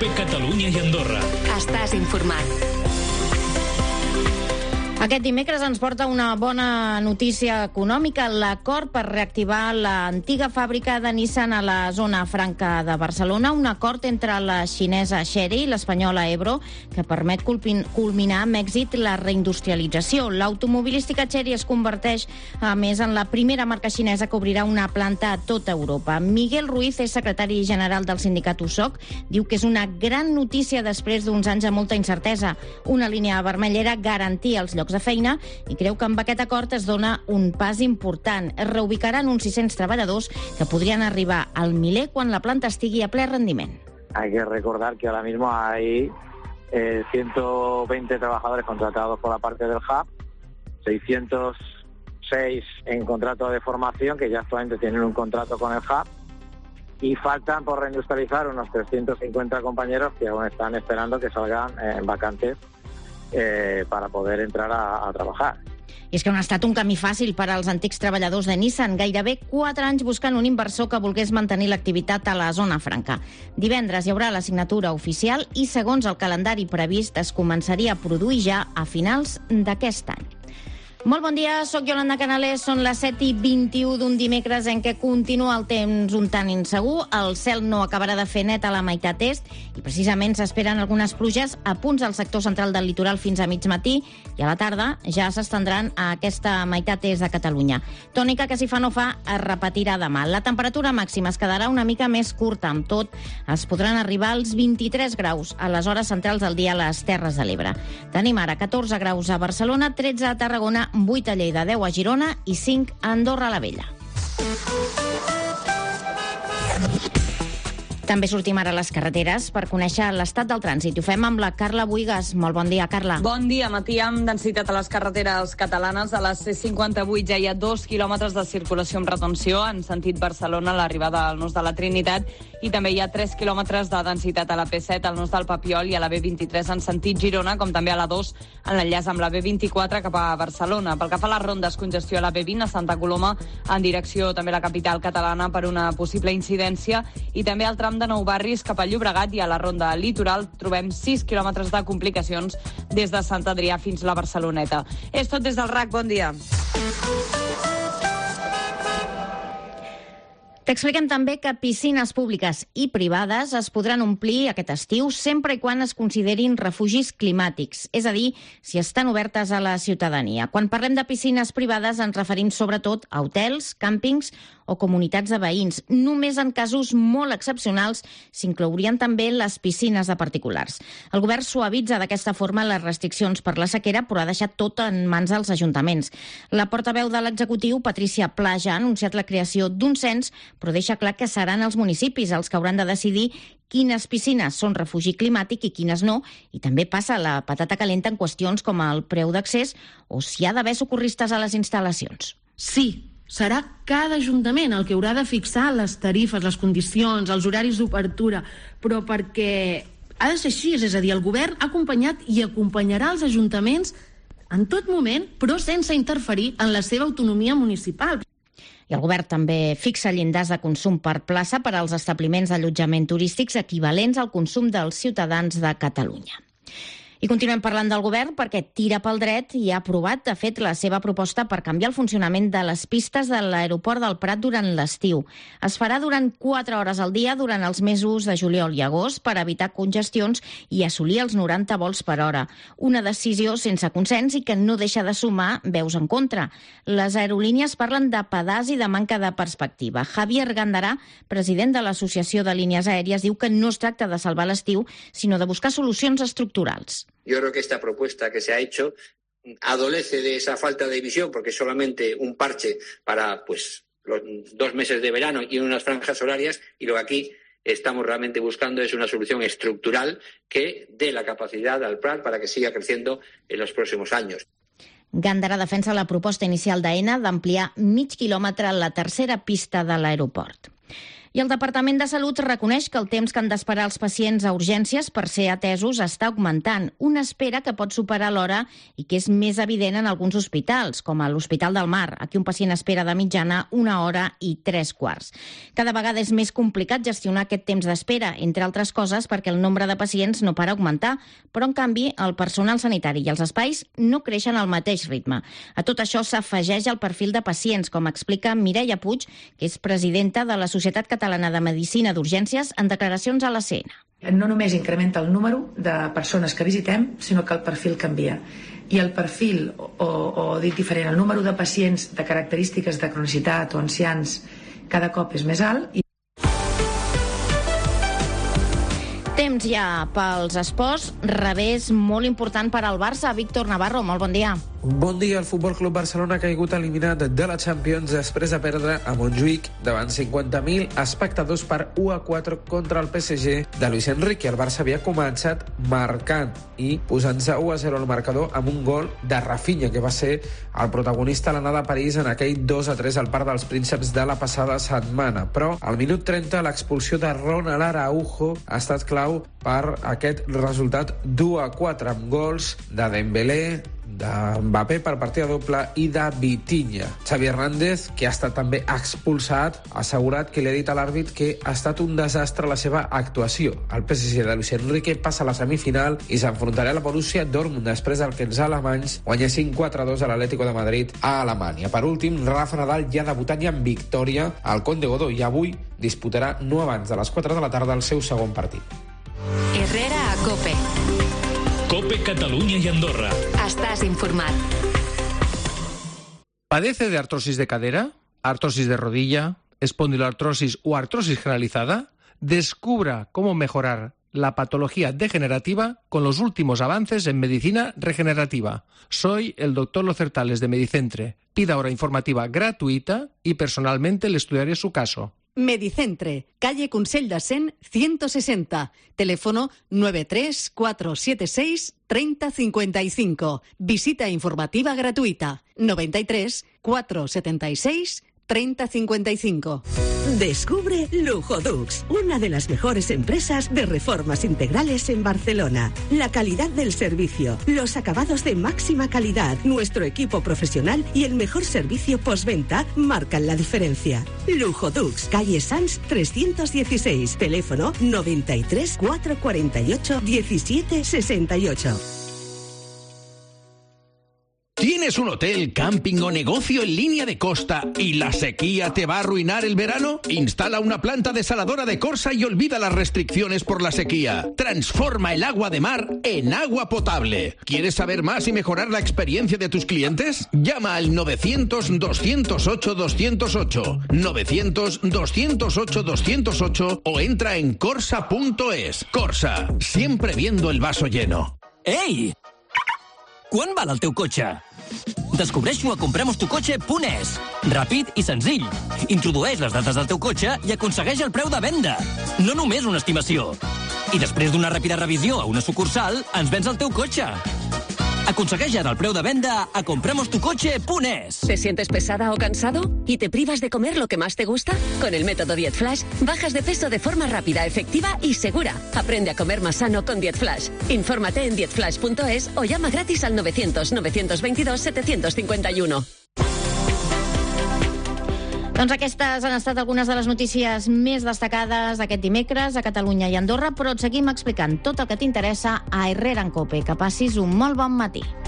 COPE Catalunya i Andorra. Estàs informat. Aquest dimecres ens porta una bona notícia econòmica, l'acord per reactivar l'antiga fàbrica de Nissan a la zona franca de Barcelona, un acord entre la xinesa Chery i l'espanyola Ebro que permet culminar amb èxit la reindustrialització. L'automobilística Chery es converteix, a més, en la primera marca xinesa que obrirà una planta a tota Europa. Miguel Ruiz és secretari general del sindicat USOC, diu que és una gran notícia després d'uns anys de molta incertesa. Una línia vermella era garantir els llocs de feina i creu que amb aquest acord es dona un pas important. Es reubicaran uns 600 treballadors que podrien arribar al miler quan la planta estigui a ple rendiment. Hay que recordar que ahora mismo hay 120 trabajadores contratados por la parte del hub, 606 en contrato de formación que ya actualmente tienen un contrato con el hub y faltan por reindustrializar unos 350 compañeros que aún están esperando que salgan vacantes para poder entrar a trabajar. I és que no ha estat un camí fàcil per als antics treballadors de Nissan, gairebé 4 anys buscant un inversor que volgués mantenir l'activitat a la zona franca. Divendres hi haurà la signatura oficial i, segons el calendari previst, es començaria a produir ja a finals d'aquest any. Molt bon dia, soc Yolanda Canales, són les 7:21 d'un dimecres en què continua el temps un tant insegur, el cel no acabarà de fer net a la meitat est i precisament s'esperen algunes pluges a punts del sector central del litoral fins a mig matí i a la tarda ja s'estendran a aquesta meitat est de Catalunya. Tònica que si fa no fa es repetirà demà. La temperatura màxima es quedarà una mica més curta, amb tot es podran arribar als 23 graus a les hores centrals del dia a les Terres de l'Ebre. Tenim ara 14 graus a Barcelona, 13 a Tarragona, 8 a Lleida, 10 a Girona i 5 a Andorra la Vella. També sortim ara a les carreteres per conèixer l'estat del trànsit. Ho fem amb la Carla Buigas. Molt bon dia, Carla. Bon dia, matí amb densitat a les carreteres catalanes. A la C58 ja hi ha 2 quilòmetres de circulació amb retenció en sentit Barcelona a l'arribada al Nus de la Trinitat i també hi ha 3 quilòmetres de densitat a la P7 al Nus del Papiol i a la B23 en sentit Girona, com també a la 2 en l'enllaç amb la B24 cap a Barcelona. Pel que fa a les rondes, congestió a la B20 a Santa Coloma en direcció també a la capital catalana per una possible incidència i també al tram de Nou Barris cap a Llobregat i a la ronda litoral trobem 6 quilòmetres de complicacions des de Sant Adrià fins a la Barceloneta. És tot des del RAC, bon dia. T'expliquem també que piscines públiques i privades es podran omplir aquest estiu sempre i quan es considerin refugis climàtics, és a dir, si estan obertes a la ciutadania. Quan parlem de piscines privades ens referim sobretot a hotels, càmpings o comunitats de veïns. Només en casos molt excepcionals s'inclourien també les piscines de particulars. El govern suavitza d'aquesta forma les restriccions per la sequera, però ha deixat tot en mans dels ajuntaments. La portaveu de l'executiu, Patricia Pla, ja ha anunciat la creació d'un cens, però deixa clar que seran els municipis els que hauran de decidir quines piscines són refugi climàtic i quines no, i també passa la patata calenta en qüestions com el preu d'accés o si ha d'haver socorristes a les instal·lacions. Sí, serà cada ajuntament el que haurà de fixar les tarifes, les condicions, els horaris d'obertura, però perquè ha de ser així, és a dir, el govern ha acompanyat i acompanyarà els ajuntaments en tot moment, però sense interferir en la seva autonomia municipal. I el govern també fixa llindars de consum per plaça per als establiments d'allotjament turístics equivalents al consum dels ciutadans de Catalunya. I continuem parlant del govern perquè tira pel dret i ha aprovat, de fet, la seva proposta per canviar el funcionament de les pistes de l'aeroport del Prat durant l'estiu. Es farà durant 4 hores al dia durant els mesos de juliol i agost per evitar congestions i assolir els 90 vols per hora. Una decisió sense consens i que no deixa de sumar veus en contra. Les aerolínies parlen de pedaç i de manca de perspectiva. Javier Gandarà, president de l'Associació de Línies Aèries, diu que no es tracta de salvar l'estiu, sinó de buscar solucions estructurals. Yo creo que esta propuesta que se ha hecho adolece de esa falta de visión porque es solamente un parche para los 2 meses de verano y unas franjas horarias y lo que aquí estamos realmente buscando es una solución estructural que dé la capacidad al Prat para que siga creciendo en los próximos años. Gandarà defensa la proposta inicial d'AENA d'ampliar mig quilòmetre la tercera pista de l'aeroport. I el Departament de Salut reconeix que el temps que han d'esperar els pacients a urgències per ser atesos està augmentant, una espera que pot superar l'hora i que és més evident en alguns hospitals, com a l'Hospital del Mar. Aquí un pacient espera de mitjana 1 hora i 3/4. Cada vegada és més complicat gestionar aquest temps d'espera, entre altres coses perquè el nombre de pacients no para augmentar, però en canvi el personal sanitari i els espais no creixen al mateix ritme. A tot això s'afegeix el perfil de pacients, com explica Mireia Puig, que és presidenta de la Societat Catalana de Medicina d'Urgències, en declaracions a la CNN. No només incrementa el número de persones que visitem, sinó que el perfil canvia. I el perfil, o dit diferent, el número de pacients de característiques de cronicitat o ancians cada cop és més alt. Temps ja pels esports, revés molt important per al Barça. Víctor Navarro, molt bon dia. Bon dia. El Futbol Club Barcelona ha caigut eliminat de la Champions després de perdre a Montjuïc davant 50.000 espectadors per 1-4 contra el PSG de Luis Enrique. El Barça havia començat marcant i posant-se 1-0 al marcador amb un gol de Rafinha, que va ser el protagonista a l'anada a París en aquell 2-3 al Parc dels Prínceps de la passada setmana. Però al minut 30 l'expulsió de Ronald Araujo ha estat clau per aquest resultat 2-4 amb gols de Dembélé, de Mbappé per partida doble i de Vitinha. Xavi Hernández, que ha estat també expulsat, ha assegurat que li ha dit a l'àrbit que ha estat un desastre la seva actuació. El PSG de Luis Enrique passa a la semifinal i s'enfrontarà a la Borussia Dortmund després del que els alemanys guanyessin 4-2 a l'Atlético de Madrid a Alemanya. Per últim, Rafa Nadal ja debutant i amb victòria al Conde Godó i avui disputarà no abans de les 4 de la tarda el seu segon partit. Herrera a COPE. COPE Catalunya y Andorra. Estás informat. ¿Padece de artrosis de cadera, artrosis de rodilla, espondiloartrosis o artrosis generalizada? Descubra cómo mejorar la patología degenerativa con los últimos avances en medicina regenerativa. Soy el doctor Locertales de Medicentre. Pida hora informativa gratuita y personalmente le estudiaré su caso. Medicentre, calle Consell de Cent 160, teléfono 93 476 3055. Visita informativa gratuita 93 476 3055. Descubre Lujodux, una de las mejores empresas de reformas integrales en Barcelona. La calidad del servicio, los acabados de máxima calidad, nuestro equipo profesional y el mejor servicio postventa marcan la diferencia. Lujodux, calle Sans 316, teléfono 93 448 1768. ¿Tienes un hotel, camping o negocio en línea de costa y la sequía te va a arruinar el verano? Instala una planta desaladora de Corsa y olvida las restricciones por la sequía. Transforma el agua de mar en agua potable. ¿Quieres saber más y mejorar la experiencia de tus clientes? Llama al 900-208-208, 900-208-208 o entra en corsa.es. Corsa, siempre viendo el vaso lleno. Ei! Quan val el teu cotxe? Descobreix-ho a compremostucotxe.es. Ràpid i senzill. Introdueix les dades del teu cotxe i aconsegueix el preu de venda. No només una estimació. I després d'una ràpida revisió a una sucursal, ens vens el teu cotxe. Aconsegueix ara el preu de venda a compremostucotxe.es. ¿Te sientes pesada o cansado? ¿Y te privas de comer lo que más te gusta? Con el método Diet Flash, bajas de peso de forma rápida, efectiva y segura. Aprende a comer más sano con Diet Flash. Infórmate en dietflash.es o llama gratis al 900-922-751. Doncs aquestes han estat algunes de les notícies més destacades aquest dimecres a Catalunya i Andorra, però et seguim explicant tot el que t'interessa a Herrera en COPE. Que passis un molt bon matí.